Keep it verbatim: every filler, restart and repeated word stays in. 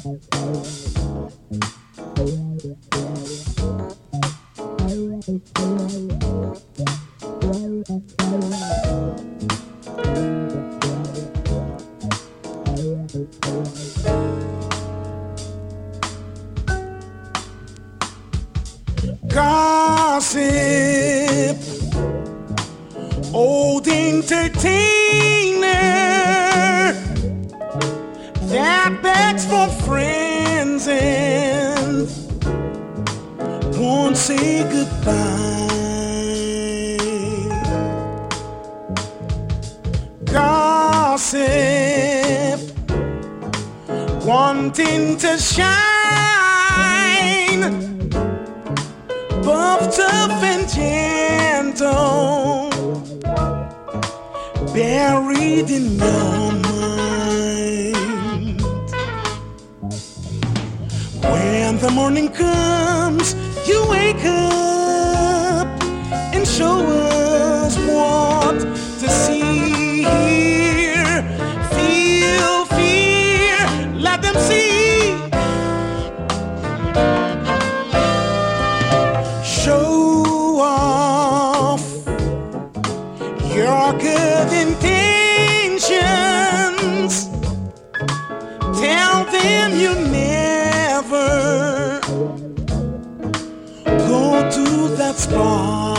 Gossip, old entertainer that begs for friends and won't say goodbye. Gossip, wanting to shine, buff, tough, and gentle, buried in your mind. When the morning comes, you wake up and show us what to see, hear, feel, fear. Let them see. Show off your good intentions. Tell them you never go to that spot.